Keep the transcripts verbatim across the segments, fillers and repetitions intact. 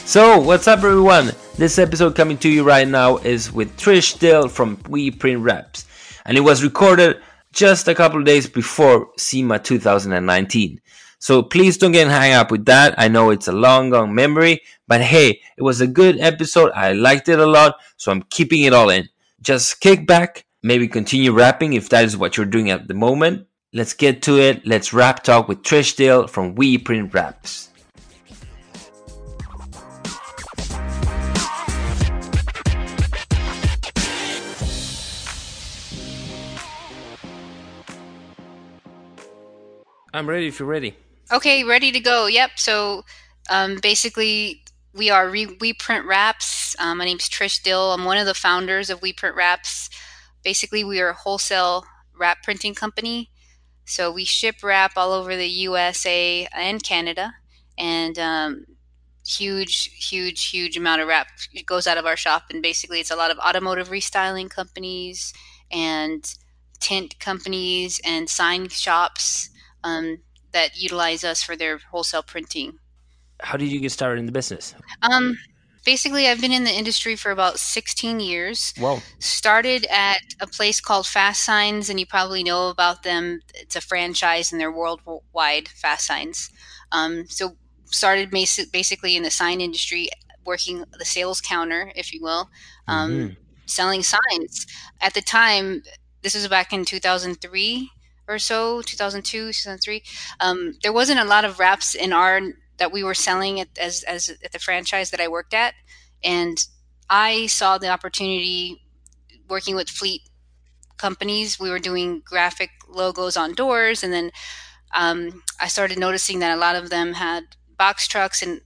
So, what's up everyone? This episode coming to you right now is with Trish Dill from We Print Wraps, and it was recorded just a couple of days before SEMA two thousand nineteen. So please don't get hung up with that. I know it's a long gone memory, but hey, it was a good episode. I liked it a lot, so I'm keeping it all in. Just kick back, maybe continue rapping if that is what you're doing at the moment. Let's get to it. Let's rap talk with Trish Dill from We Print Wraps. I'm ready if you're ready. Okay, ready to go. Yep. So um, basically, we are Re- We Print Wraps. Um, my name's Trish Dill. I'm one of the founders of We Print Wraps. Basically, we are a wholesale wrap printing company. So we ship wrap all over the U S A and Canada, and um, huge, huge, huge amount of wrap goes out of our shop. And basically, it's a lot of automotive restyling companies and tint companies and sign shops. Um, that utilize us for their wholesale printing. How did you get started in the business? Um, basically, I've been in the industry for about sixteen years. Wow. Started at a place called Fast Signs, and you probably know about them. It's a franchise, and they're worldwide, Fast Signs. Um, so started basically in the sign industry, working the sales counter, if you will, um, Mm-hmm. selling signs. At the time, this was back in two thousand three or so, two thousand two, two thousand three. Um, there wasn't a lot of wraps in our that we were selling at, as as at the franchise that I worked at, and I saw the opportunity working with fleet companies. We were doing graphic logos on doors, and then um, I started noticing that a lot of them had box trucks, and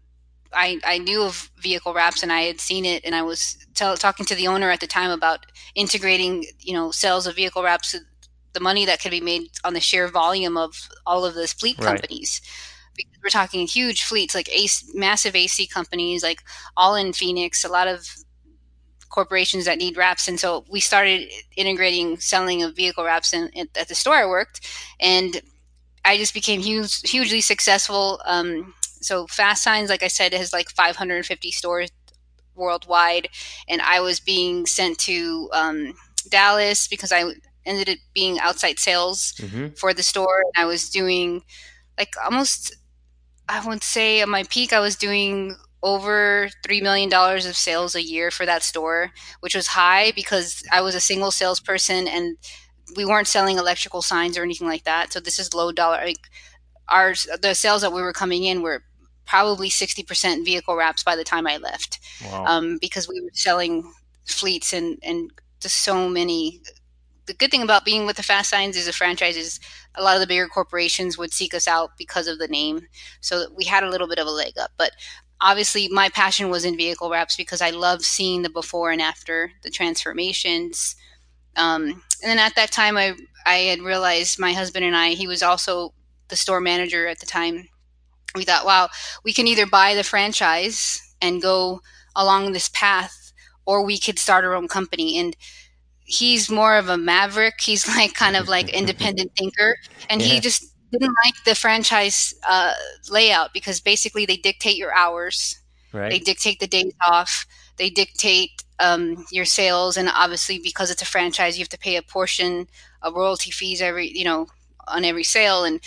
I, I knew of vehicle wraps, and I had seen it, and I was tell, talking to the owner at the time about integrating, you know, sales of vehicle wraps, the money that could be made on the sheer volume of all of those fleet Right. companies. Because we're talking huge fleets, like A C, massive A C companies, like all in Phoenix, a lot of corporations that need wraps. And so we started integrating selling of vehicle wraps in, in, at the store I worked, and I just became huge, hugely successful. Um, so Fast Signs, like I said, has like five hundred fifty stores worldwide, and I was being sent to um, Dallas because I ended up being outside sales Mm-hmm. for the store. And I was doing like almost, I would say at my peak, I was doing over three million dollars of sales a year for that store, which was high because I was a single salesperson and we weren't selling electrical signs or anything like that. So this is low dollar. Like our, the sales that we were coming in were probably sixty percent vehicle wraps by the time I left. Wow. Um, because we were selling fleets and, and just so many. The good thing about being with the Fast Signs as a franchise is a lot of the bigger corporations would seek us out because of the name. So we had a little bit of a leg up. But obviously my passion was in vehicle wraps because I love seeing the before and after, the transformations. Um, and then at that time, I, I had realized my husband and I, he was also the store manager at the time. We thought, wow, we can either buy the franchise and go along this path, or we could start our own company. And he's more of a maverick. He's like kind of like independent thinker, and Yeah. he just didn't like the franchise uh, layout because basically they dictate your hours, Right. they dictate the days off, they dictate um, your sales, and obviously because it's a franchise, you have to pay a portion of royalty fees every, you know, on every sale. And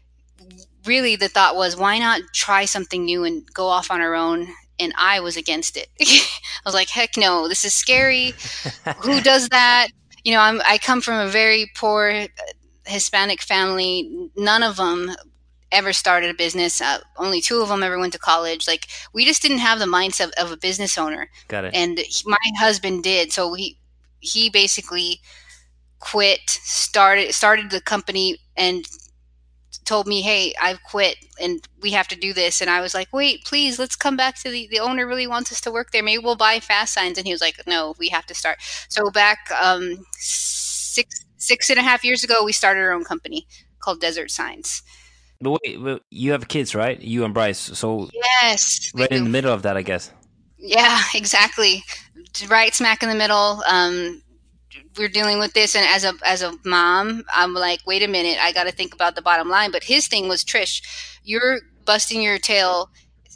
really, the thought was, why not try something new and go off on our own? And I was against it. I was like, heck no, this is scary. Who does that? You know, I'm, I come from a very poor Hispanic family. None of them ever started a business. Uh, only two of them ever went to college. Like, we just didn't have the mindset of, of a business owner. Got it. And he, my husband did. So he he basically quit, started started the company, and told me, hey, I've quit and we have to do this. And I was like, wait, please, let's come back to the, the owner really wants us to work there. Maybe we'll buy Fast Signs. And he was like, no, we have to start. So back um, six, six and a half years ago, we started our own company called Desert Signs. But wait, well, you have kids, right? You and Bryce. So Yes. right in the middle of that, I guess. Yeah, exactly. Right smack in the middle. Um, we're dealing with this, and as a as a mom, I'm like, wait a minute, I got to think about the bottom line. But his thing was, Trish, you're busting your tail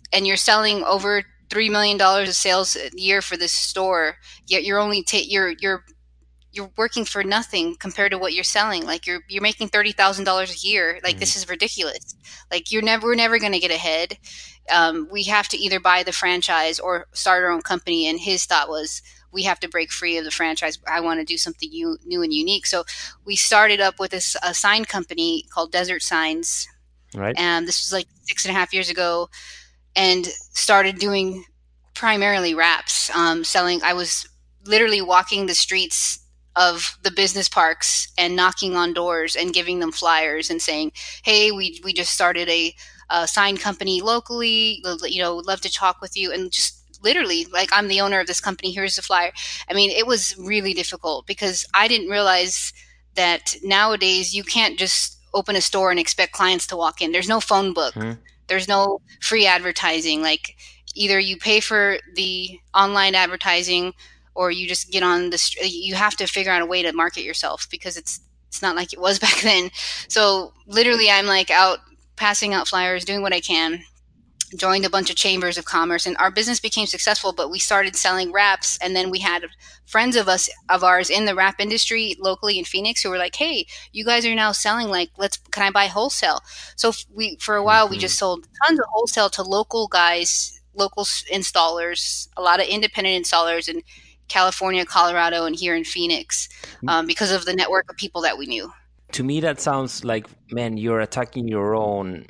and you're selling over three million dollars of sales a year for this store, yet you're only ta- you're you're you're working for nothing compared to what you're selling. Like you're you're making thirty thousand dollars a year. Like Mm. this is ridiculous. Like you're never we're never going to get ahead. Um, we have to either buy the franchise or start our own company. And his thought was, we have to break free of the franchise. I want to do something new, new and unique. So we started up with this a sign company called Desert Signs, Right. and this was like six and a half years ago, and started doing primarily wraps. Um, selling, I was literally walking the streets of the business parks and knocking on doors and giving them flyers and saying, "Hey, we we just started a, a sign company locally. You know, would love to talk with you." And just literally, like, I'm the owner of this company. Here's the flyer. I mean, it was really difficult because I didn't realize that nowadays you can't just open a store and expect clients to walk in. There's no phone book. Mm. There's no free advertising. Like either you pay for the online advertising or you just get on the str- you have to figure out a way to market yourself because it's it's not like it was back then. So literally I'm like out passing out flyers, doing what I can, joined a bunch of chambers of commerce, and our business became successful. But we started selling wraps, and then we had friends of us of ours in the wrap industry locally in Phoenix who were like, "Hey, you guys are now selling, like, let's can I buy wholesale?" So we for a while we Mm-hmm. just sold tons of wholesale to local guys, local installers, a lot of independent installers in California, Colorado, and here in Phoenix, um, because of the network of people that we knew. To me, that sounds like, man, you're attacking your own.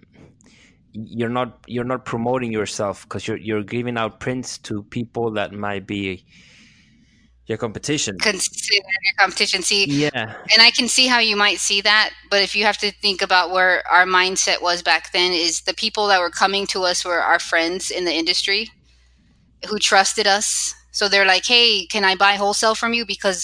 You're not you're not promoting yourself because you're you're giving out prints to people that might be your competition. Consider your competition. See, Yeah. and I can see how you might see that, but if you have to think about where our mindset was back then, is the people that were coming to us were our friends in the industry who trusted us. So they're like, "Hey, can I buy wholesale from you?" Because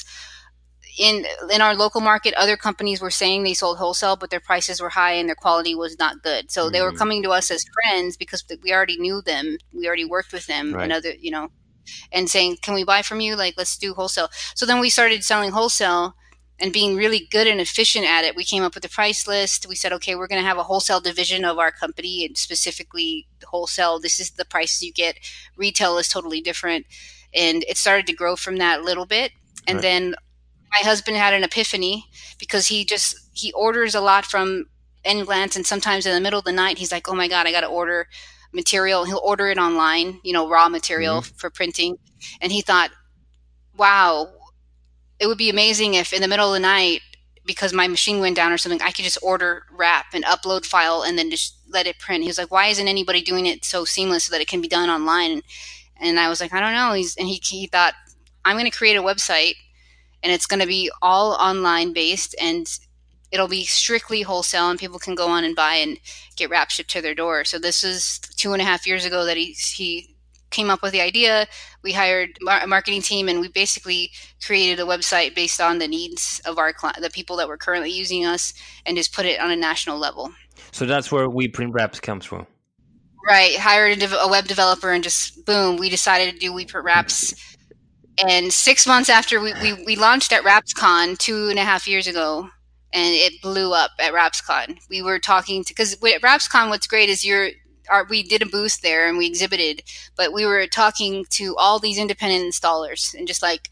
in in our local market, other companies were saying they sold wholesale, but their prices were high and their quality was not good. So they were Mm-hmm. coming to us as friends because we already knew them, we already worked with them, and Right. other, you know, and saying, "Can we buy from you? Like, let's do wholesale." So then we started selling wholesale and being really good and efficient at it. We came up with a price list. We said, "Okay, we're going to have a wholesale division of our company, and specifically wholesale. This is the prices you get. Retail is totally different." And it started to grow from that a little bit. And Right. then my husband had an epiphany because he just he orders a lot from Glance, and sometimes in the middle of the night he's like, "Oh my god, I got to order material." He'll order it online, you know, raw material Mm-hmm. for printing. And he thought, "Wow, it would be amazing if in the middle of the night, because my machine went down or something, I could just order wrap and upload file and then just let it print." He was like, "Why isn't anybody doing it so seamless so that it can be done online?" And I was like, "I don't know." He's and he he thought, "I'm going to create a website, and it's going to be all online based, and it'll be strictly wholesale, and people can go on and buy and get wrap shipped to their door." So this is two and a half years ago that he he came up with the idea. We hired a marketing team, and we basically created a website based on the needs of our the people that were currently using us, and just put it on a national level. So that's where We Print Wraps comes from. Right, hired a, dev- a web developer, and just boom, we decided to do We Print Wraps. And six months after we, we, we launched at RapsCon two and a half years ago, and it blew up at RapsCon. We were talking to, because at RapsCon, what's great is you're, our, we did a booth there and we exhibited, but we were talking to all these independent installers and just like,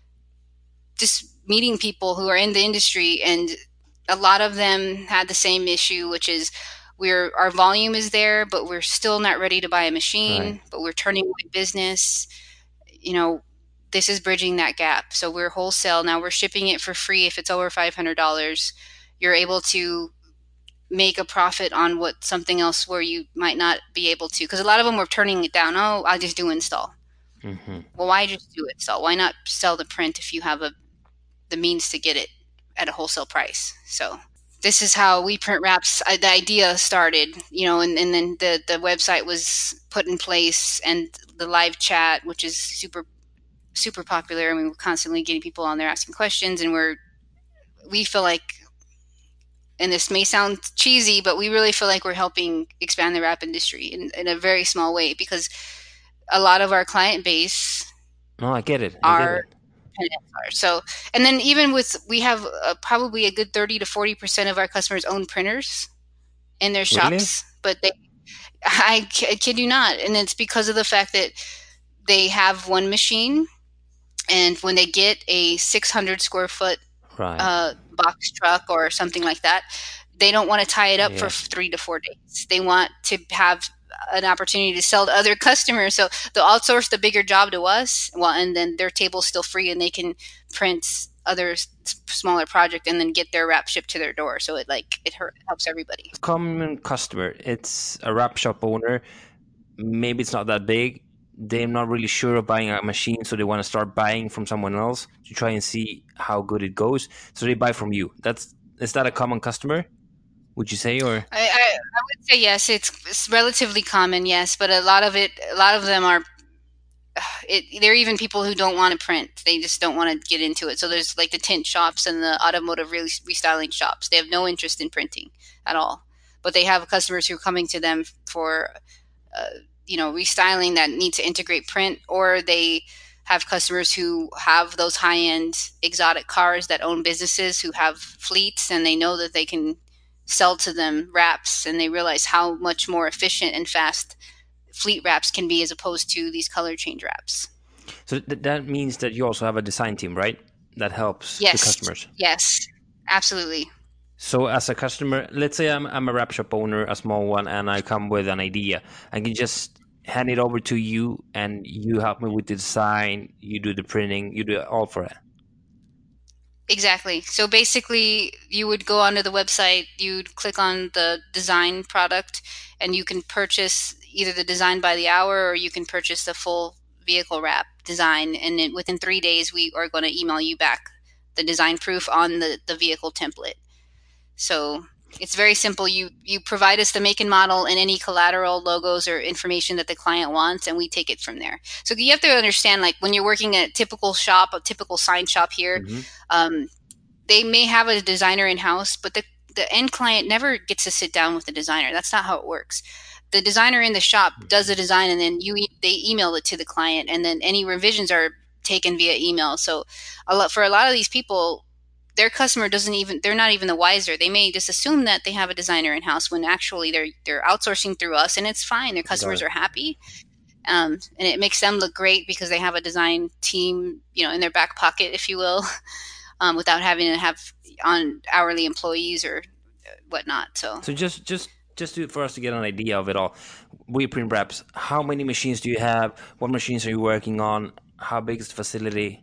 just meeting people who are in the industry. And a lot of them had the same issue, which is we're, our volume is there, but we're still not ready to buy a machine, Right. but we're turning away business. You know, this is bridging that gap. So we're wholesale. Now we're shipping it for free if it's over five hundred dollars. You're able to make a profit on what something else where you might not be able to. Because a lot of them were turning it down. "Oh, I'll just do install." Mm-hmm. Well, why just do install? Why not sell the print if you have a the means to get it at a wholesale price? So this is how We Print Wraps, uh, the idea started, you know, and, and then the, the website was put in place, and the live chat, which is super super popular. I mean, we're constantly getting people on there asking questions, and we're we feel like, and this may sound cheesy, but we really feel like we're helping expand the wrap industry in, in a very small way, because a lot of our client base No, I get it. I get are it. so, and then even with we have uh, probably a good thirty to forty percent of our customers own printers in their Really? shops, but they I kid you not. And it's because of the fact that they have one machine, and when they get a six hundred square foot Right. uh, box truck or something like that, they don't want to tie it up for Yeah. three to four days. They want to have an opportunity to sell to other customers. So they'll outsource the bigger job to us. Well, and then their table's still free, and they can print other s- smaller project and then get their wrap shipped to their door. So it like it hurt, helps everybody. Common customer, it's a wrap shop owner. Maybe it's not that big. They're not really sure of buying a machine, so they want to start buying from someone else to try and see how good it goes. So they buy from you. That's is that a common customer? Would you say, or I, I, I would say yes. It's, it's relatively common, yes, but a lot of it, a lot of them are. It, there are even people who don't want to print. They just don't want to get into it. So there's like the tint shops and the automotive re- restyling shops. They have no interest in printing at all, but they have customers who are coming to them for, uh, you know, restyling that need to integrate print, or they have customers who have those high-end exotic cars that own businesses who have fleets, and they know that they can sell to them wraps, and they realize how much more efficient and fast fleet wraps can be as opposed to these color change wraps. so th- that means that you also have a design team, right? That helps the Yes, customers. yes, absolutely. So as a customer, let's say I'm I'm a wrap shop owner, a small one, and I come with an idea. I can just hand it over to you, and you help me with the design. You do the printing. You do it all for it. Exactly. So basically, you would go onto the website, you'd click on the design product, and you can purchase either the design by the hour, or you can purchase the full vehicle wrap design. And then within three days, we are going to email you back the design proof on the, the vehicle template. So it's very simple. You you provide us the make and model and any collateral, logos, or information that the client wants, and we take it from there. So you have to understand, like when you're working at a typical shop, a typical sign shop here, Mm-hmm. um, they may have a designer in house, but the the end client never gets to sit down with the designer. That's not how it works. The designer in the shop does the design, and then you e- they email it to the client, and then any revisions are taken via email. So a lot for a lot of these people, their customer doesn't even they're not even the wiser. They may just assume that they have a designer in house when actually they're they're outsourcing through us, and it's fine. Their Got customers it. are happy, um, and it makes them look great because they have a design team, you know, in their back pocket, if you will, um, without having to have on hourly employees or whatnot. So So just just just to, for us to get an idea of it all, we print wraps. How many machines do you have? What machines are you working on? How big is the facility?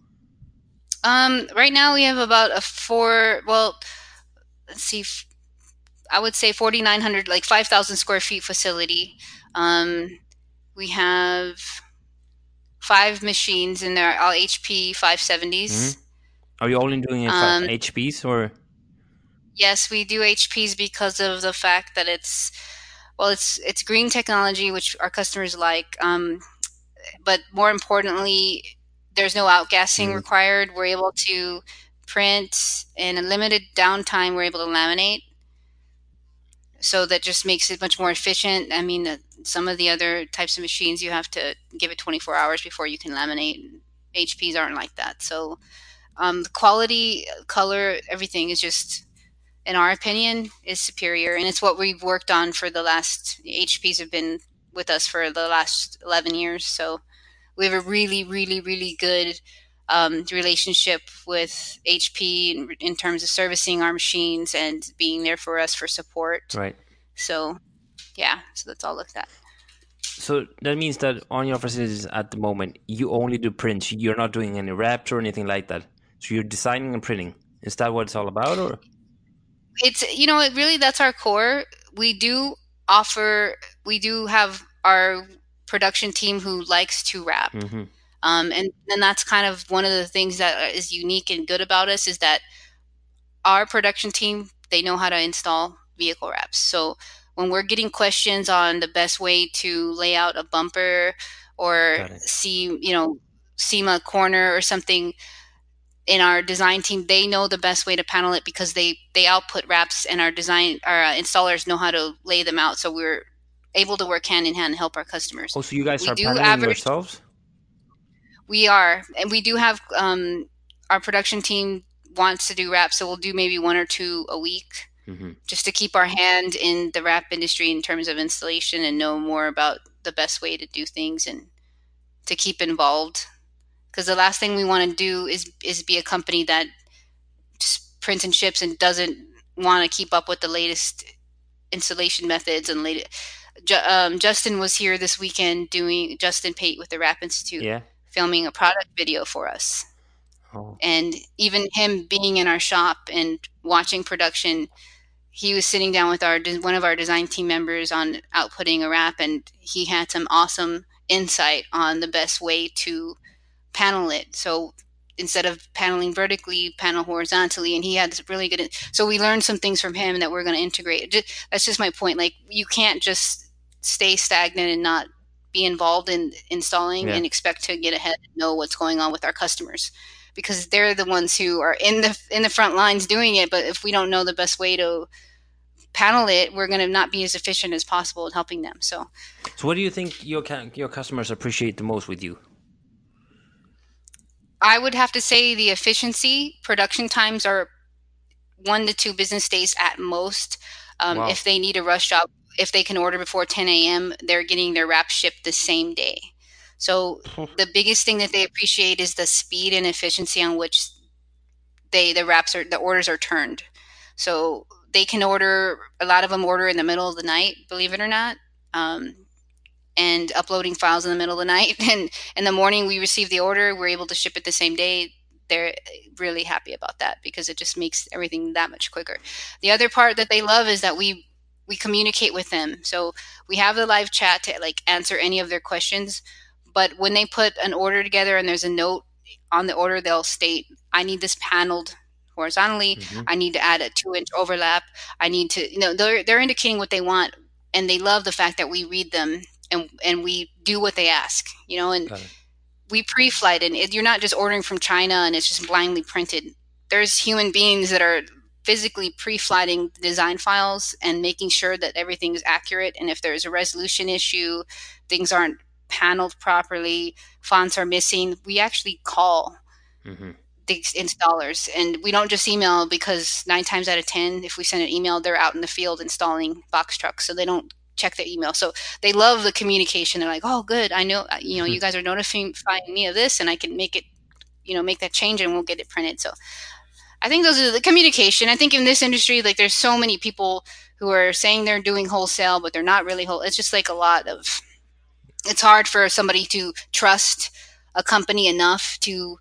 um, right now we have about a four. Well, let's see. I would say forty nine hundred, like five thousand square feet facility. Um, we have five machines in there, all H P Hmm. five seventies. Are you only doing it for Um, H Ps or? yes, we do H Ps because of the fact that it's well, it's it's green technology, which our customers like. Um, but more importantly, there's no outgassing Mm, required. We're able to print in a limited downtime. We're able to laminate, so that just makes it much more efficient. I mean, uh, some of the other types of machines you have to give it twenty-four hours before you can laminate. H Ps aren't like that. So um, the quality, color, everything is just, in our opinion, is superior, and it's what we've worked on for the last. H Ps have been with us for the last eleven years, so we have a really, really, really good um, relationship with H P in, in terms of servicing our machines and being there for us for support. right. So yeah, so that's all looked at. So that means that on your facilities at the moment, you only do prints. You're not doing any wraps or anything like that. So you're designing and printing. Is that what it's all about, or? It's, you know, it really, that's our core. We do offer, we do have our production team who likes to wrap. Mm-hmm. Um, and then that's kind of one of the things that is unique and good about us is that our production team, they know how to install vehicle wraps. So when we're getting questions on the best way to lay out a bumper or Got it. see, you know, seam a corner or something, in our design team, they know the best way to panel it because they they output wraps, and our design our uh, installers know how to lay them out. So we're able to work hand in hand and help our customers. Oh, so you guys We are do paneling average. yourselves? We are, and we do have um, our production team wants to do wraps, so we'll do maybe one or two a week. Hmm. just to keep our hand in the wrap industry in terms of installation and know more about the best way to do things and to keep involved. Because the last thing we want to do is is be a company that just prints and ships and doesn't want to keep up with the latest installation methods and latest. Um, Justin was here this weekend doing Justin Pate with the Wrap Institute, Yeah. filming a product video for us. Oh. And even him being in our shop and watching production, he was sitting down with our one of our design team members on outputting a wrap, and he had some awesome insight on the best way to panel it. So instead of paneling vertically, panel horizontally, and he had this really good. So we learned some things from him that we're going to integrate. That's just my point. Like, you can't just stay stagnant and not be involved in installing Yeah. and expect to get ahead and know what's going on with our customers, because they're the ones who are in the in the front lines doing it. But if we don't know the best way to panel it, we're going to not be as efficient as possible in helping them. So So, what do you think your ca- your customers appreciate the most with you? I would have to say the efficiency. Production times are one to two business days at most. Um, Wow. if they need a rush job, if they can order before ten a.m., they're getting their wrap shipped the same day. So the biggest thing that they appreciate is the speed and efficiency on which they the wraps are the orders are turned. So they can order, a lot of them order in the middle of the night, believe it or not. Um, and uploading files in the middle of the night. And in the morning, we receive the order. We're able to ship it the same day. They're really happy about that because it just makes everything that much quicker. The other part that they love is that we we communicate with them. So we have the live chat to like answer any of their questions. But when they put an order together and there's a note on the order, they'll state, "I need this paneled horizontally. Hmm. I need to add a two inch overlap. I need to," you know, they're they're indicating what they want, and they love the fact that we read them and and we do what they ask, you know, and Got it. we pre-flight, and it, you're not just ordering from China and it's just blindly printed. There's human beings that are physically pre-flighting the design files and making sure that everything is accurate. And if there's a resolution issue, things aren't paneled properly, fonts are missing, we actually call Hmm. the installers, and we don't just email, because nine times out of ten, if we send an email, they're out in the field installing box trucks, so they don't check their email. So they love the communication. They're like, "Oh, good, I know, you know, you guys are notifying me of this, and I can make it, you know, make that change, and we'll get it printed." So I think those are the communication. I think in this industry, like, there's so many people who are saying they're doing wholesale, but they're not really whole. It's just like a lot of. It's hard for somebody to trust a company enough to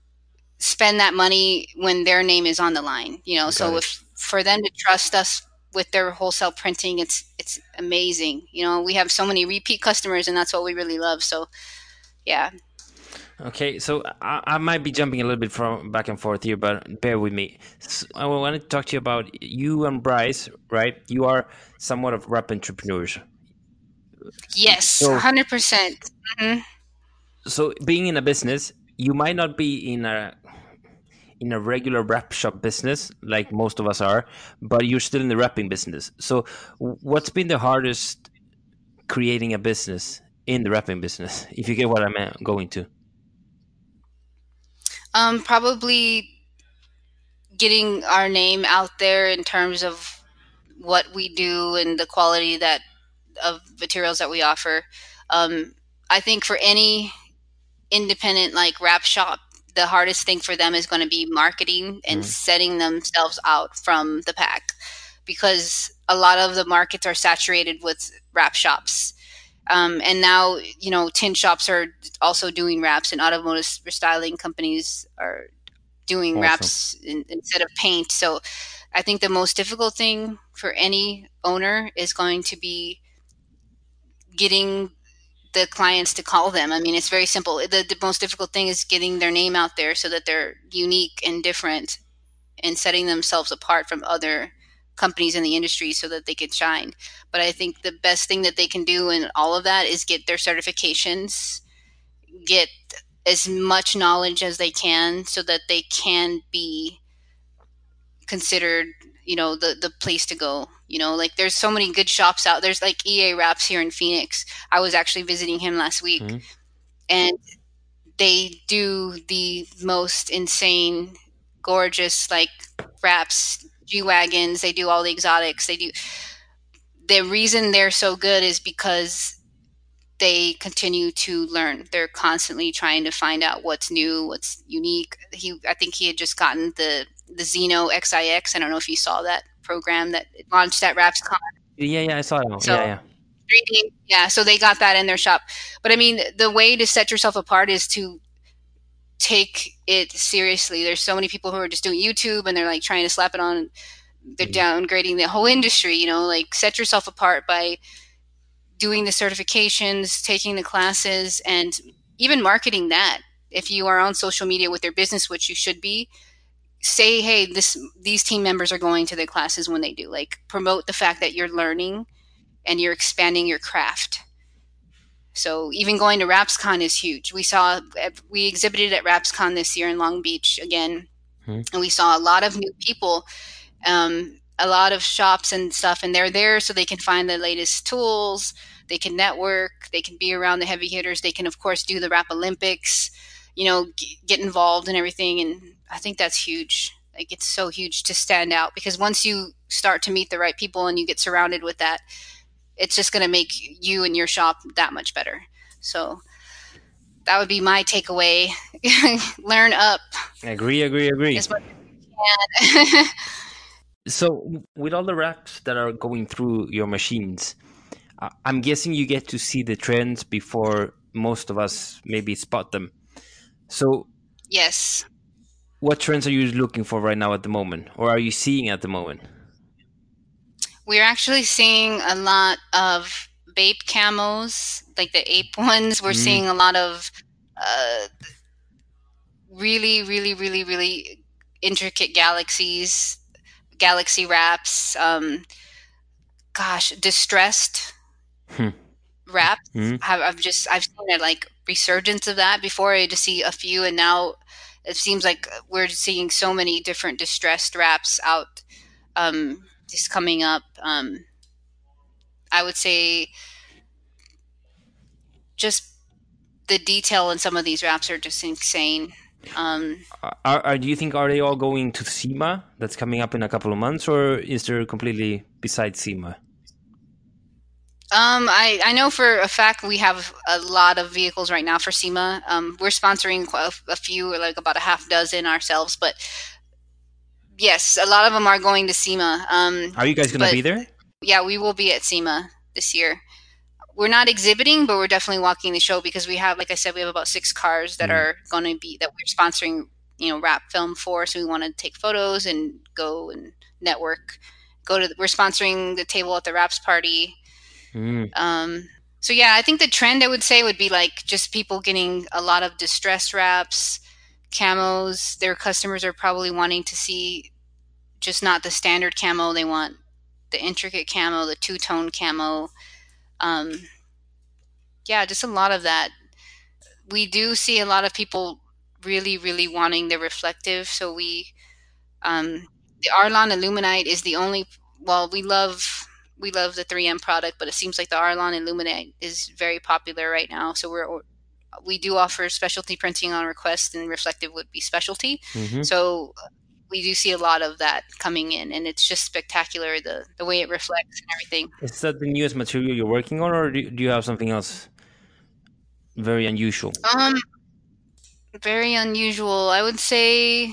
spend that money when their name is on the line, you know. Got So it. if for them to trust us with their wholesale printing, it's it's amazing. You know, we have so many repeat customers, and that's what we really love. So yeah. Okay, so I, I might be jumping a little bit from back and forth here, but bear with me. S I want to talk to you about you and Bryce, right? You are somewhat of rep entrepreneurs. Yes, one So, hundred percent. Mm-hmm. so being in a business, you might not be in a in a regular rep shop business like most of us are, but you're still in the repping business. So, what's been the hardest creating a business in the repping business? If you get what I'm uh, going to. Um, probably getting our name out there in terms of what we do and the quality that of materials that we offer. Um, I think for any independent like wrap shop, the hardest thing for them is going to be marketing and Mhm. setting themselves out from the pack, because a lot of the markets are saturated with wrap shops. Um, and now, you know, tin shops are also doing wraps, and automotive restyling companies are doing Awesome. wraps in, instead of paint. So I think the most difficult thing for any owner is going to be getting the clients to call them. I mean, it's very simple. The, the most difficult thing is getting their name out there so that they're unique and different, and setting themselves apart from other companies in the industry so that they can shine. But I think the best thing that they can do in all of that is get their certifications, get as much knowledge as they can so that they can be considered, you know, the the place to go. You know, like, there's so many good shops out. There's like E A Wraps here in Phoenix. I was actually visiting him last week, Mhm. and they do the most insane, gorgeous, like, wraps. G wagons. They do all the exotics. They do. The reason they're so good is because they continue to learn. They're constantly trying to find out what's new, what's unique. He, I think he had just gotten the the Xeno X I X. I don't know if you saw that program that launched at RapsCon. Yeah, yeah, I saw that one. So Yeah, yeah. three D, yeah. So they got that in their shop. But I mean, the way to set yourself apart is to take it seriously. There's so many people who are just doing YouTube and they're like trying to slap it on. They're downgrading the whole industry. You know, like set yourself apart by doing the certifications, taking the classes, and even marketing that. If you are on social media with your business, which you should be, say, hey, this these team members are going to their classes when they do. Like promote the fact that you're learning and you're expanding your craft. So even going to RapsCon is huge. We saw we exhibited at RapsCon this year in Long Beach again, hmm. and we saw a lot of new people. Um, a lot of shops and stuff, and they're there so they can find the latest tools, they can network, they can be around the heavy hitters, they can of course do the Rap Olympics, you know, g- get involved and everything. And I think that's huge. Like it's so huge to stand out, because once you start to meet the right people and you get surrounded with that, it's just going to make you and your shop that much better. So that would be my takeaway. Learn up. Agree, agree, agree. As much as you can. So with all the wraps that are going through your machines, I'm guessing you get to see the trends before most of us maybe spot them. So yes, what trends are you looking for right now at the moment, or are you seeing at the moment? We're actually seeing a lot of Bape camos, like the ape ones. We're mm. seeing a lot of uh, really, really, really, really intricate galaxies. Galaxy wraps, um, gosh, distressed hmm. wraps. Hmm. I've, I've just I've seen a like resurgence of that. Before I just see a few, and now it seems like we're seeing so many different distressed wraps out, um, just coming up. Um, I would say just the detail in some of these wraps are just insane. Um, are, are, do you think, are they all going to SEMA that's coming up in a couple of months, or is there completely besides SEMA? Um, I, I know for a fact we have a lot of vehicles right now for SEMA. Um, we're sponsoring a, a few, like about a half dozen ourselves, but yes, a lot of them are going to SEMA. Um, are you guys going to be there? Yeah, we will be at SEMA this year. We're not exhibiting, but we're definitely walking the show, because we have, like I said, we have about six cars that mm. are going to be, that we're sponsoring, you know, Rap Film for. So we want to take photos and go and network. Go to, the, we're sponsoring the table at the Raps party. Mm. Um, so yeah, I think the trend, I would say, would be like just people getting a lot of distressed wraps, camos. Their customers are probably wanting to see just not the standard camo. They want the intricate camo, the two-tone camo. Um, yeah, just a lot of that. We do see a lot of people really, really wanting the reflective. So we, um, the Arlon Illuminite is the only, well, we love, we love the three M product, but it seems like the Arlon Illuminite is very popular right now. So we're, we do offer specialty printing on request, and reflective would be specialty. Mm-hmm. So we do see a lot of that coming in, and it's just spectacular, the the way it reflects and everything. Is that the newest material you're working on, or do you have something else very unusual? Um, very unusual. I would say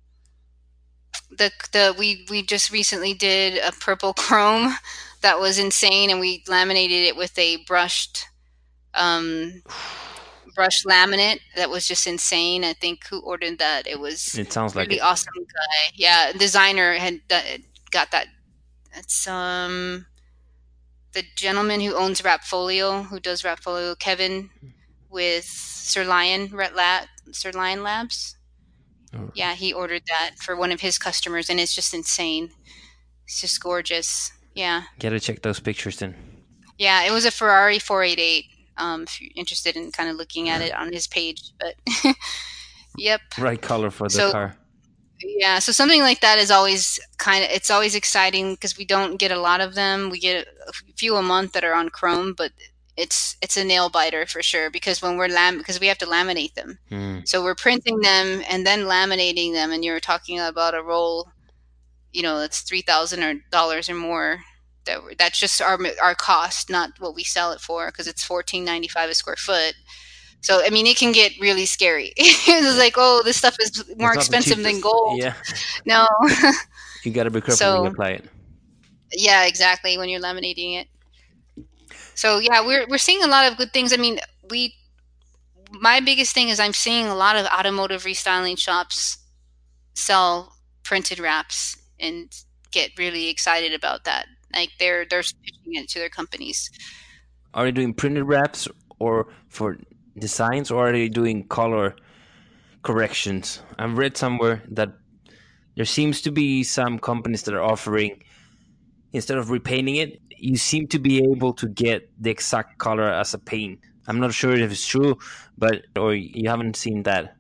the the we we just recently did a purple chrome that was insane, and we laminated it with a brushed um brushed laminate that was just insane. I think who ordered that? It was it sounds really like it. awesome guy. Yeah, designer had got that. It's um the gentleman who owns Rapfolio, who does Rapfolio, Kevin, with Sir Lion Lab, Sir Lion Labs. Oh. Yeah, he ordered that for one of his customers, and it's just insane. It's just gorgeous. Yeah. Gotta check those pictures then. Yeah, it was a Ferrari four eighty-eight. Um, if you're interested in kind of looking at it on his page, but yep. Right color for the so, car. Yeah, so something like that is always kind of, it's always exciting, because we don't get a lot of them. We get a few a month that are on chrome, but it's it's a nail biter for sure, because when we're lam because we have to laminate them. Mm. So we're printing them and then laminating them, and you're talking about a roll, you know, that's three thousand or dollars or more. That that's just our our cost, not what we sell it for, because it's fourteen ninety five a square foot. So I mean, it can get really scary. It's Yeah. like, oh, this stuff is more It's not the expensive than cheapest. gold. Yeah. No. You got to be careful when you So apply it. yeah, exactly, when you're laminating it. So yeah, we're we're seeing a lot of good things. I mean, we my biggest thing is I'm seeing a lot of automotive restyling shops sell printed wraps and get really excited about that. Like they're they're pitching it to their companies. Are they doing printed wraps or for designs, or are they doing color corrections? I've read somewhere that there seems to be some companies that are offering, instead of repainting it, you seem to be able to get the exact color as a paint. I'm not sure if it's true, but or you haven't seen that.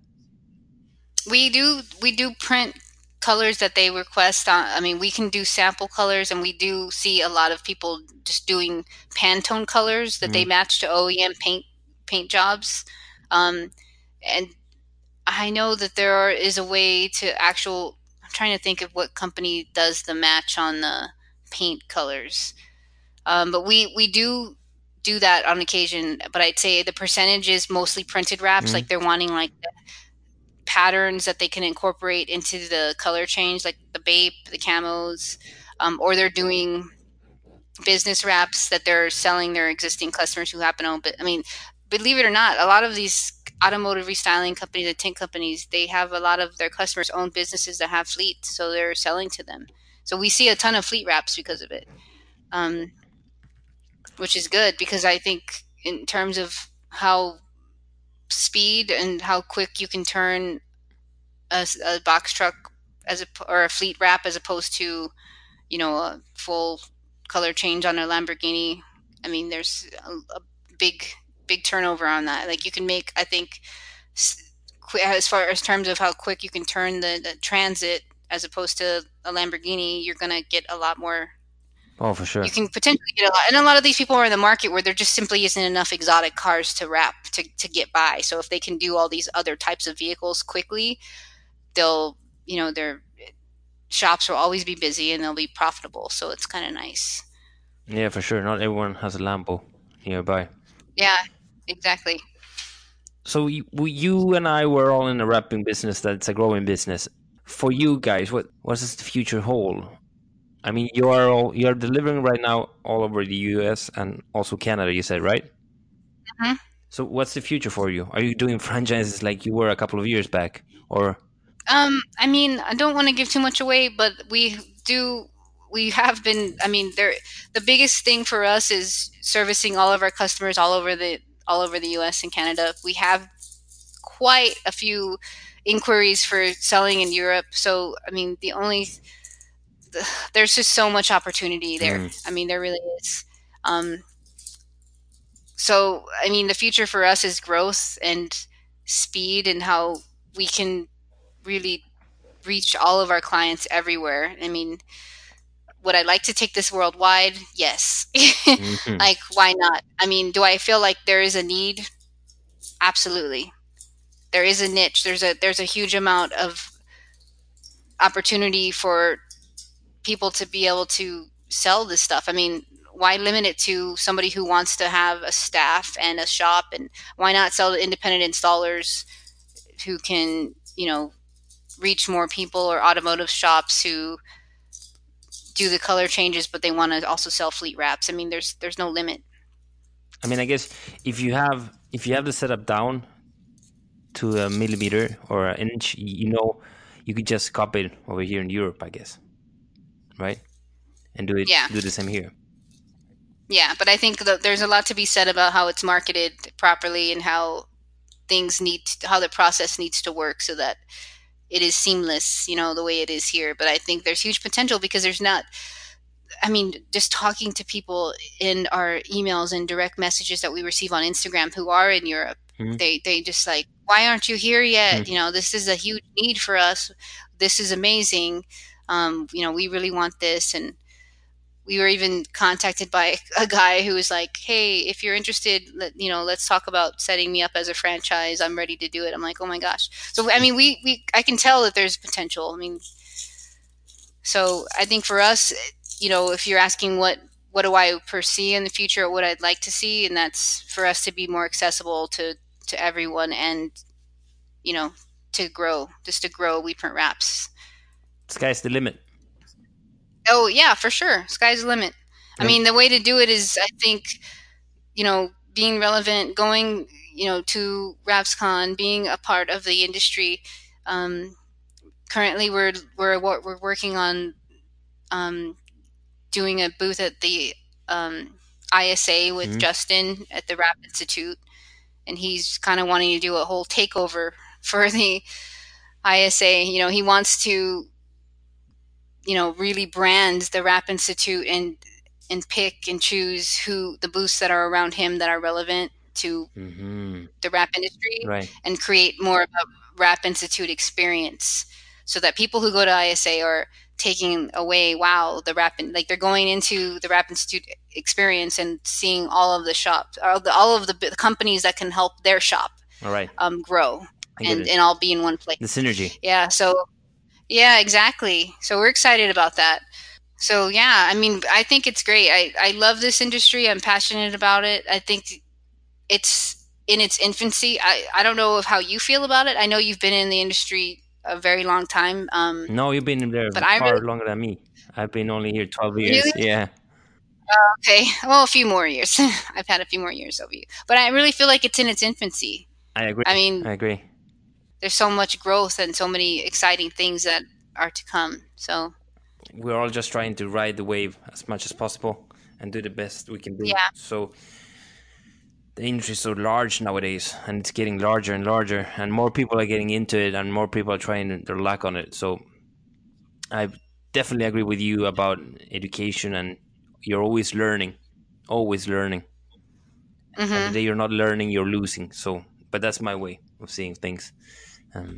We do we do print colors that they request. On, I mean, we can do sample colors, and we do see a lot of people just doing Pantone colors that they Mm. match to O E M paint paint jobs. Um, and I know that there are, is a way to actual. I'm trying to think of what company does the match on the paint colors. Um, but we we do do that on occasion. But I'd say the percentage is mostly printed wraps. Mm. Like they're wanting like patterns that they can incorporate into the color change, like the Bape, the camos, um, or they're doing business wraps that they're selling their existing customers who happen to own. But I mean, believe it or not, a lot of these automotive restyling companies, the tint companies, they have a lot of their customers own businesses that have fleet, so they're selling to them. So we see a ton of fleet wraps because of it, um, which is good because I think in terms of how speed and how quick you can turn a, a box truck as a or a fleet wrap as opposed to, you know, a full color change on a Lamborghini. I mean, there's a, a big big turnover on that. Like you can make, I think, as far as terms of how quick you can turn the, the Transit as opposed to a Lamborghini, you're gonna get a lot more. Oh, for You sure. can potentially get a lot, and a lot of these people are in the market where there just simply isn't enough exotic cars to wrap to, to get by. So if they can do all these other types of vehicles quickly, they'll, you know, their shops will always be busy and they'll be profitable. So it's kind of nice. Yeah, for sure. Not everyone has a Lambo nearby. Yeah, exactly. So you, we- you and I were all in a wrapping business that's a growing business. For you guys, what what does the future hold? I mean, you are all you are delivering right now all over the U S and also Canada. You said, right? Mhm. So what's the future for you? Are you doing franchises like you were a couple of years back, or? Um, I mean, I don't want to give too much away, but we do. We have been. I mean, there. The biggest thing for us is servicing all of our customers all over the all over the U S and Canada. We have quite a few inquiries for selling in Europe. So, I mean, the only there's just so much opportunity there. Mm. I mean, there really is. Um, so, I mean, the future for us is growth and speed and how we can really reach all of our clients everywhere. I mean, would I like to take this worldwide? Yes. Hmm. Like, why not? I mean, do I feel like there is a need? Absolutely. There is a niche. There's a there's a huge amount of opportunity for people to be able to sell this stuff. I mean, why limit it to somebody who wants to have a staff and a shop, and why not sell to independent installers who can, you know, reach more people, or automotive shops who do the color changes but they want to also sell fleet wraps. I mean, there's there's no limit. I mean, I guess if you have if you have the setup down to a millimeter or an inch, you know, you could just copy it over here in Europe, I guess, right? And do it Yeah. do the same here. Yeah, but I think that there's a lot to be said about how it's marketed properly and how things need to, how the process needs to work so that it is seamless, you know, the way it is here. But I think there's huge potential because there's not, I mean, just talking to people in our emails and direct messages that we receive on Instagram who are in Europe, Mhm. they they just like, why aren't you here yet? Mhm. You know, this is a huge need for us. This is amazing. Um, you know, we really want this. And we were even contacted by a guy who was like, hey, if you're interested, let, you know, let's talk about setting me up as a franchise. I'm ready to do it. I'm like, oh my gosh. So, I mean, we, we, I can tell that there's potential. I mean, So I think for us, you know, if you're asking what what do I foresee in the future, or what I'd like to see, and that's for us to be more accessible to to everyone, and you know, to grow, just to grow We Print Wraps. Sky's the limit. Oh yeah, for sure. Sky's the limit. I And mean, the way to do it is, I think, you know, being relevant, going, you know, to RapsCon, being a part of the industry. Um, currently, we're we're we're working on um, doing a booth at the um, I S A with mhm. Justin at the Rap Institute, and he's kind of wanting to do a whole takeover for the I S A. You know, he wants to, you know, really brand the Rap Institute, and and pick and choose who the booths that are around him that are relevant to Mm-hmm. the rap industry, Right. and create more of a Rap Institute experience, so that people who go to I S A are taking away, wow, the rap, like they're going into the Rap Institute experience and seeing all of the shops, all, the, all of the, the companies that can help their shop All right. um, grow, I get and, it. and all be in one place. The synergy. Yeah. So, yeah, exactly. So we're excited about that. So yeah, I mean, I think it's great. I, I love this industry. I'm passionate about it. I think it's in its infancy. I, I don't know of how you feel about it. I know you've been in the industry a very long time. Um, No, you've been there but I far really, longer than me. I've been only here twelve years. really, Yeah, okay, well, a few more years. I've had a few more years over you, but I really feel like it's in its infancy. I agree. I mean, I agree. there's so much growth and so many exciting things that are to come. So We're all just trying to ride the wave as much as possible and do the best we can do. yeah, So the industry is so large nowadays, and it's getting larger and larger, and more people are getting into it, and more people are trying their luck on it. So I definitely agree with you about education, and you're always learning, always learning. And the hmm day you're not learning, you're losing. So, but that's my way of seeing things. Um,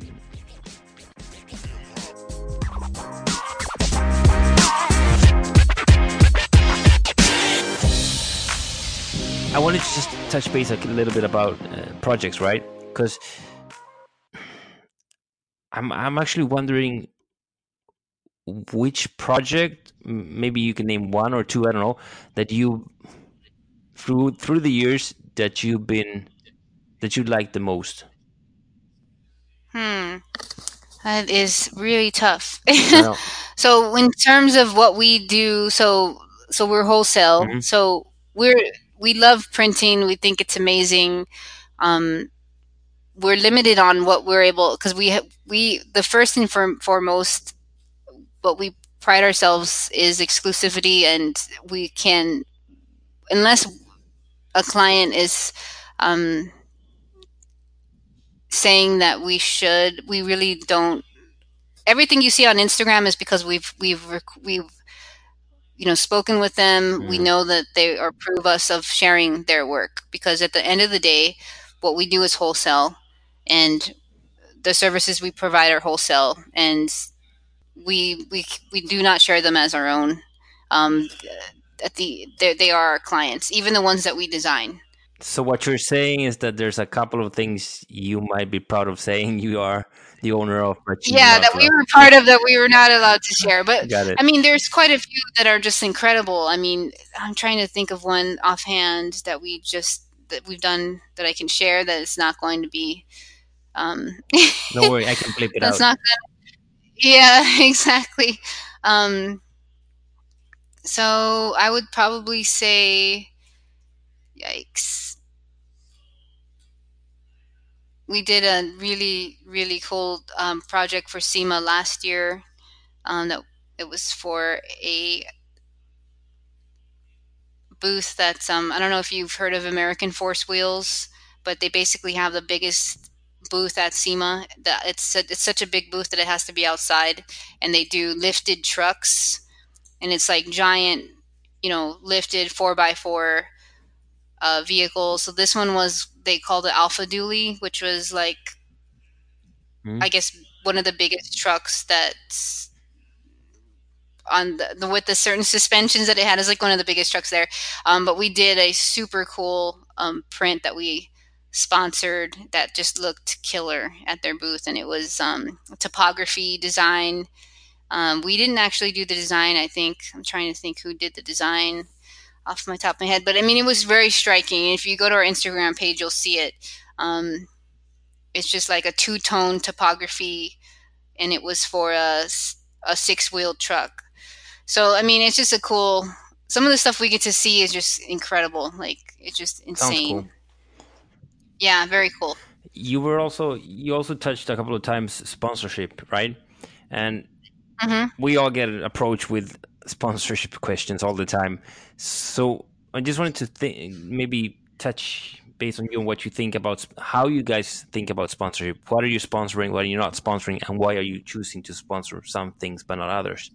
I wanted to just touch base a little bit about uh, projects, right? Because I'm I'm actually wondering which project, m- maybe you can name one or two, I don't know, that you through through the years that you've been that you like the most. hmm, that is really tough. I know. So in terms of what we do, so so we're wholesale. Hmm. So we're we love printing. We think it's amazing. Um, we're limited on what we're able, because we ha- we the first and for, foremost, what we pride ourselves is exclusivity, and we can, unless a client is um, saying that we should, we really don't. Everything you see on Instagram is because we've we've we've you know spoken with them. We Hmm. know that they approve us of sharing their work, because at the end of the day, what we do is wholesale, and the services we provide are wholesale, and we we we do not share them as our own. Um, at the they they are our clients, even the ones that we design. So what you're saying is that there's a couple of things you might be proud of saying you are the owner of, but you're Yeah, not. that we So were part of, that we were not allowed to share. But got it. I mean, there's quite a few that are just incredible. I mean, I'm trying to think of one offhand that we just that we've done that I can share, that it's not going to be um Don't worry, I can flip it that's out. not, yeah, exactly. Um so I would probably say, yikes. We did a really really cool um, project for SEMA last year. Um, that it was for a booth that's um, I don't know if you've heard of American Force Wheels, but they basically have the biggest booth at SEMA. That it's a, it's such a big booth that it has to be outside, and they do lifted trucks, and it's like giant, you know, lifted four by four uh, vehicles. So this one was, they called it Alpha Dually, which was like, Hmm. I guess, one of the biggest trucks that's on the, the with the certain suspensions that it had, is like one of the biggest trucks there. Um, but we did a super cool um, print that we sponsored that just looked killer at their booth, and it was um, topography design Um, we didn't actually do the design. I think I'm trying to think who did the design off my top of my head, but I mean, it was very striking. If you go to our Instagram page, you'll see it. Um, it's just like a two tone topography, and it was for a, a six wheeled truck. So, I mean, it's just a cool. Some of the stuff we get to see is just incredible. Like, it's just Sounds cool. insane. Yeah, very cool. You were also you also touched a couple of times sponsorship, right? And hmm we all get approached with sponsorship questions all the time. So I just wanted to think, maybe touch based on you and what you think about sp- how you guys think about sponsorship. What are you sponsoring? What are you not sponsoring? And why are you choosing to sponsor some things but not others?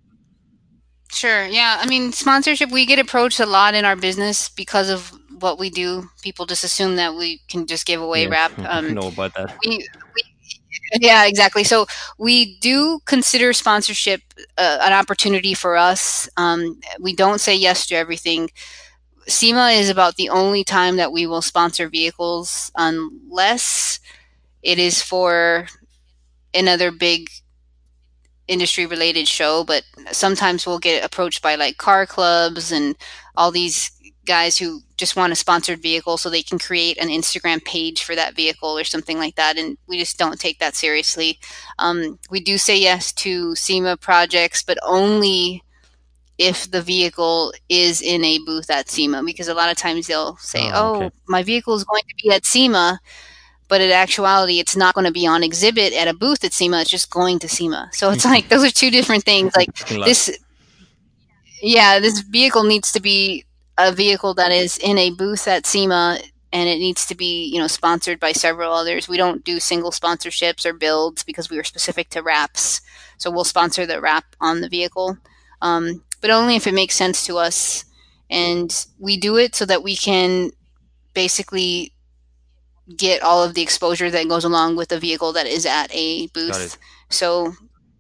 Sure. Yeah. I mean, sponsorship, we get approached a lot in our business because of what we do. People just assume that we can just give away Yeah, rap. I Um, know about that. we, we, yeah, exactly. So we do consider sponsorship uh, an opportunity for us. Um, we don't say yes to everything. SEMA is about the only time that we will sponsor vehicles unless it is for another big industry related show, but sometimes we'll get approached by like car clubs and all these guys who just want a sponsored vehicle so they can create an Instagram page for that vehicle or something like that. And we just don't take that seriously. Um, we do say yes to SEMA projects, but only if the vehicle is in a booth at SEMA, because a lot of times they'll say, Oh, okay. oh, my vehicle is going to be at SEMA, but in actuality, it's not going to be on exhibit at a booth at SEMA. It's just going to SEMA. So it's like those are two different things. Like Parking lot. this, yeah, this vehicle needs to be a vehicle that is in a booth at SEMA, and it needs to be, you know, sponsored by several others. We don't do single sponsorships or builds because we are specific to wraps. So we'll sponsor the wrap on the vehicle, um, but only if it makes sense to us. And we do it so that we can basically get all of the exposure that goes along with a vehicle that is at a Got booth. it. So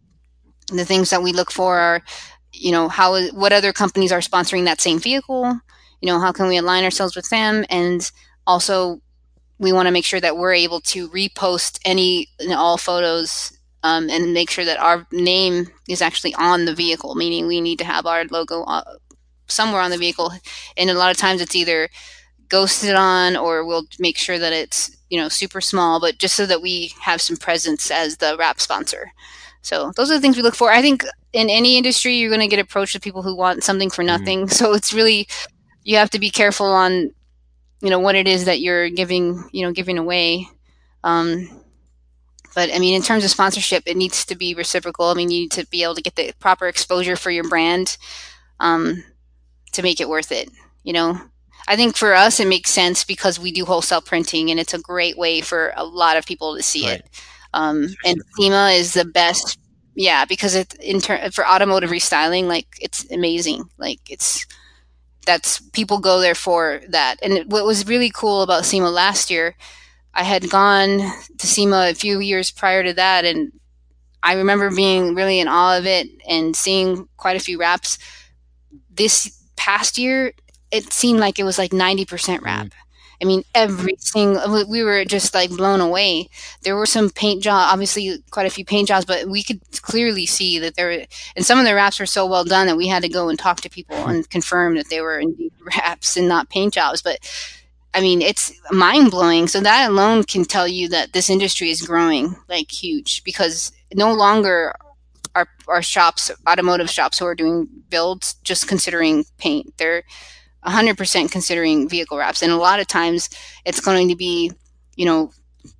the things that we look for are, you know, how what other companies are sponsoring that same vehicle. You know, how can we align ourselves with them, and also we want to make sure that we're able to repost any and all photos. Um, and make sure that our name is actually on the vehicle, meaning we need to have our logo uh, somewhere on the vehicle. And a lot of times it's either ghosted on, or we'll make sure that it's, you know, super small, but just so that we have some presence as the wrap sponsor. So those are the things we look for. I think in any industry you're going to get approached with people who want something for Mhm. nothing. So it's really, you have to be careful on, you know, what it is that you're giving, you know, giving away. Um, but I mean, in terms of sponsorship, it needs to be reciprocal. I mean, you need to be able to get the proper exposure for your brand, um, to make it worth it. You know, I think for us it makes sense because we do wholesale printing, and it's a great way for a lot of people to see it. Right. Um, and SEMA is the best, yeah, because it in ter- for automotive restyling, like it's amazing. Like it's that's people go there for that. And what was really cool about SEMA last year, I had gone to SEMA a few years prior to that, and I remember being really in awe of it and seeing quite a few wraps. This past year, it seemed like it was like ninety percent wrap. Mhm. I mean, every single, we were just like blown away. There were some paint jobs, obviously quite a few paint jobs, but we could clearly see that there, and some of the wraps were so well done that we had to go and talk to people and confirm that they were indeed wraps and not paint jobs. But I mean, it's mind blowing. So that alone can tell you that this industry is growing like huge, because no longer are, are shops, automotive shops who are doing builds, just considering paint. They're one hundred percent considering vehicle wraps. And a lot of times it's going to be, you know,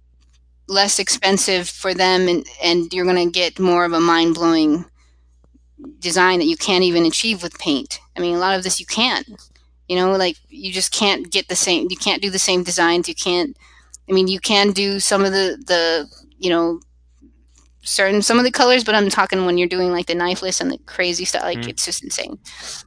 less expensive for them, and, and you're going to get more of a mind blowing design that you can't even achieve with paint. I mean, a lot of this you can't. You know, like you just can't get the same. You can't do the same designs. You can't. I mean, you can do some of the the you know certain some of the colors, but I'm talking when you're doing like the knifeless and the crazy stuff. Like Mhm. it's just insane.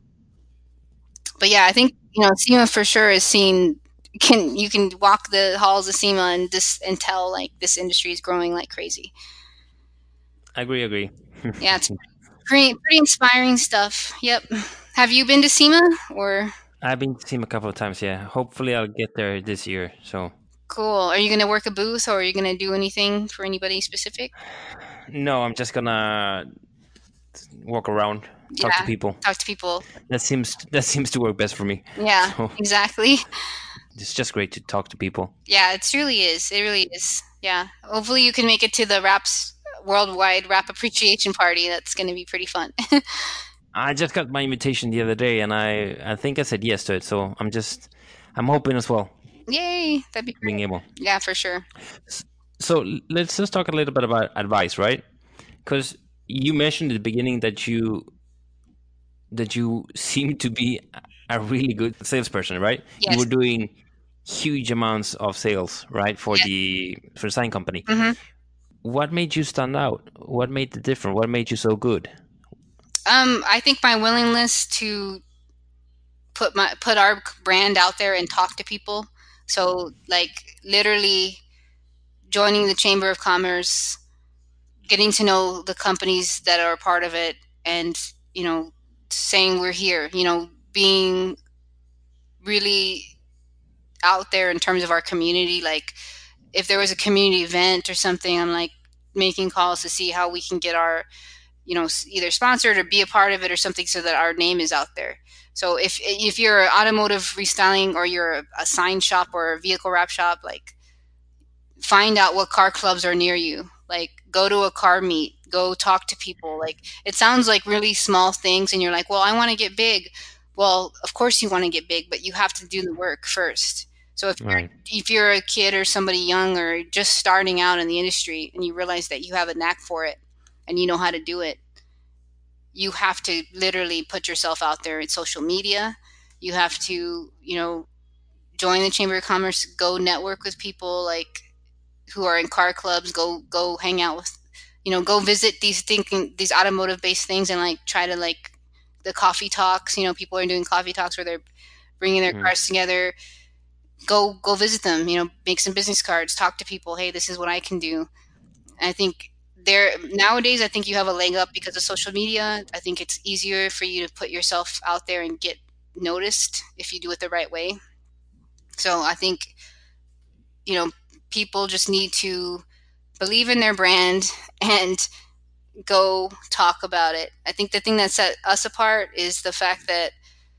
But yeah, I think, you know, SEMA for sure is seen. Can you can walk the halls of SEMA and this and tell like this industry is growing like crazy. Agree, agree. Yeah, it's pretty pretty inspiring stuff. Yep. Have you been to SEMA or? I've been to see him a couple of times. Yeah, hopefully I'll get there this year. So Cool. Are you going to work a booth, or are you going to do anything for anybody specific? no, I'm just gonna walk around, talk to Yeah, people. talk to people. That seems that seems to work best for me. Yeah, So exactly. it's just great to talk to people. Yeah, it really is. It really is. Yeah. Hopefully you can make it to the Raps worldwide rap appreciation party. That's going to be pretty fun. I just got my invitation the other day, and I I think I said yes to it. So I'm just I'm hoping as well Yay, that'd be being great. able. Yeah, for sure. So let's just talk a little bit about advice, right? Because you mentioned at the beginning that you that you seem to be a really good salesperson, right? You were Yes. doing huge amounts of sales, right, for Yes. the for the sign company. hmm What made you stand out? What made the difference? What made you so good? Um, I think my willingness to put my put our brand out there and talk to people. So, like, literally joining the Chamber of Commerce, getting to know the companies that are a part of it, and you know, saying we're here. You know, being really out there in terms of our community. Like, if there was a community event or something, I'm like making calls to see how we can get our, you know, either sponsored or be a part of it or something, so that our name is out there. So if if you're automotive restyling, or you're a, a sign shop or a vehicle wrap shop, like, find out what car clubs are near you. Like, go to a car meet, go talk to people. Like, it sounds like really small things, and you're like, well, I want to get big. Well, of course you want to get big, but you have to do the work first. So if you're Right. if you're a kid or somebody young or just starting out in the industry, and you realize that you have a knack for it and you know how to do it, you have to literally put yourself out there in social media. You have to, you know, join the Chamber of Commerce, go network with people, like, who are in car clubs, go go hang out with, you know, go visit these thinking these automotive based things, and like try to, like, the coffee talks. You know, people are doing coffee talks where they're bringing their Mm. cars together. Go go visit them. You know, make some business cards, talk to people. Hey, this is what I can do. And I think there nowadays, I think you have a leg up because of social media. I think it's easier for you to put yourself out there and get noticed if you do it the right way. So I think, you know, people just need to believe in their brand and go talk about it. I think the thing that set us apart is the fact that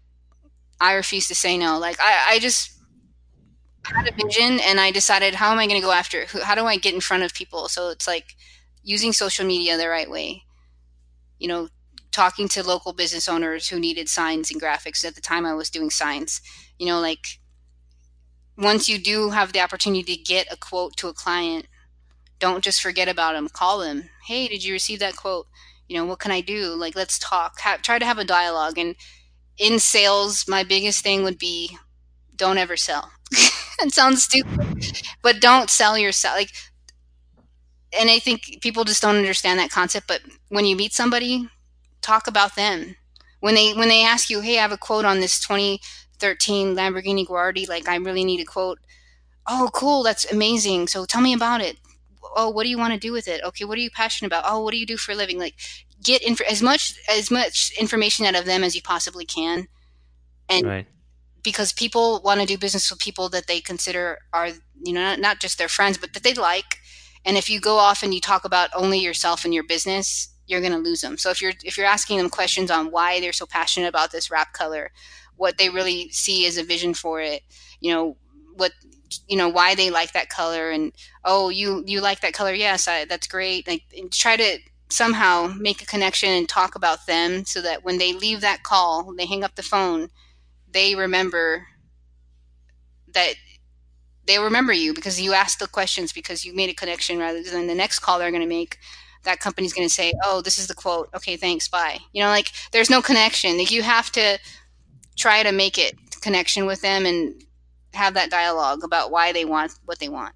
I refuse to say no. Like, I, I just had a vision, and I decided, how am I going to go after it? Who- How do I get in front of people? So it's like using social media the right way. You know, talking to local business owners who needed signs and graphics. At the time, I was doing signs. You know, like, once you do have the opportunity to get a quote to a client, don't just forget about them. Call them. Hey, did you receive that quote? You know, what can I do? Like, let's talk. Ha- try to have a dialogue. And in sales, my biggest thing would be, don't ever sell. It sounds stupid, but don't sell yourself. Like, and I think people just don't understand that concept. But when you meet somebody, talk about them. When they when they ask you, hey, I have a quote on this twenty thirteen Lamborghini Guardi. Like, I really need a quote. Oh, cool. That's amazing. So tell me about it. Oh, what do you want to do with it? Okay, what are you passionate about? Oh, what do you do for a living? Like, get inf- as much as much information out of them as you possibly can. And Right. because people want to do business with people that they consider are, you know, not, not just their friends, but that they like. And if you go off and you talk about only yourself and your business, you're going to lose them. So if you're if you're asking them questions on why they're so passionate about this wrap color, what they really see as a vision for it, you know, what, you know, why they like that color, and, oh, you you like that color, yes, I, that's great. Like, try to somehow make a connection and talk about them, so that when they leave that call, when they hang up the phone, they remember that they remember you because you asked the questions, because you made a connection, rather than the next call they're going to make, that company's going to say, oh, this is the quote, okay, thanks, bye. You know, like, there's no connection. Like, you have to try to make it connection with them and have that dialogue about why they want what they want.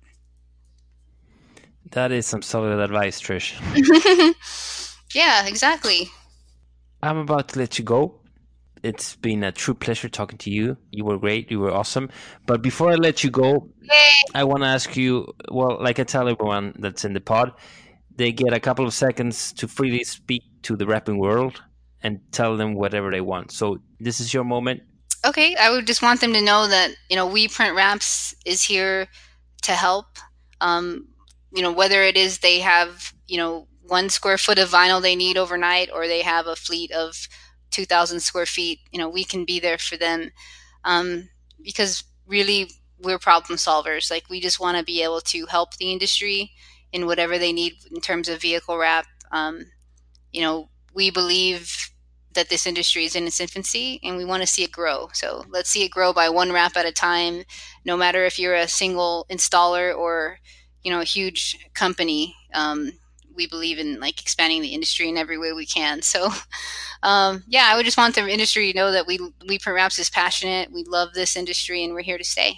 That is some solid advice, Trish. Yeah, exactly. I'm about to let you go. It's been a true pleasure talking to you. You were great. You were awesome. But before I let you go, Yay. I want to ask you, well, like I tell everyone that's in the pod, they get a couple of seconds to freely speak to the rapping world and tell them whatever they want. So this is your moment. Okay, I would just want them to know that, you know, We Print Raps is here to help. Um, you know, whether it is they have, you know, one square foot of vinyl they need overnight, or they have a fleet of two thousand square feet, you know, we can be there for them. Um, because really we're problem solvers. Like, we just want to be able to help the industry in whatever they need in terms of vehicle wrap. Um, you know, we believe that this industry is in its infancy and we want to see it grow. So let's see it grow by one wrap at a time, no matter if you're a single installer or, you know, a huge company. Um, we believe in like expanding the industry in every way we can. So, um, yeah, I would just want the industry to know that we, we Print Wraps is passionate. We love this industry and we're here to stay.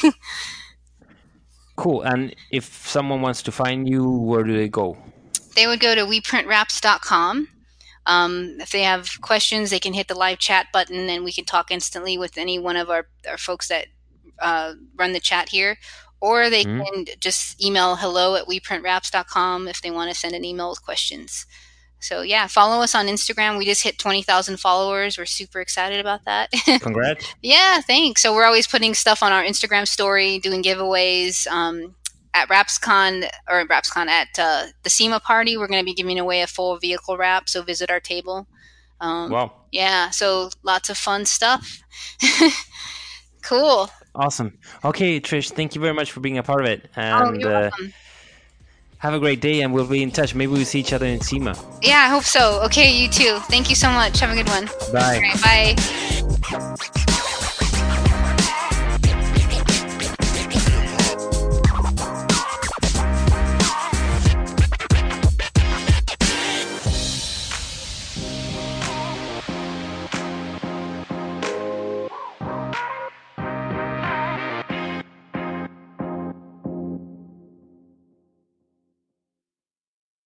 Cool. And if someone wants to find you, where do they go? They would go to we print wraps dot com. Um, if they have questions, they can hit the live chat button and we can talk instantly with any one of our, our folks that uh, run the chat here. Or they mm-hmm. can just email hello at we print wraps dot com if they want to send an email with questions. So, yeah, follow us on Instagram. We just hit twenty thousand followers. We're super excited about that. Congrats. Yeah, thanks. So we're always putting stuff on our Instagram story, doing giveaways. Um, at RapsCon, or RapsCon, at uh, the SEMA party, we're going to be giving away a full vehicle wrap, so visit our table. Um, wow. Yeah, so lots of fun stuff. Cool. Awesome. Okay, Trish, thank you very much for being a part of it. And oh, you're uh, welcome. Have a great day, and we'll be in touch. Maybe we'll see each other in SEMA. Yeah, I hope so. Okay, you too. Thank you so much. Have a good one. Bye. All right, bye.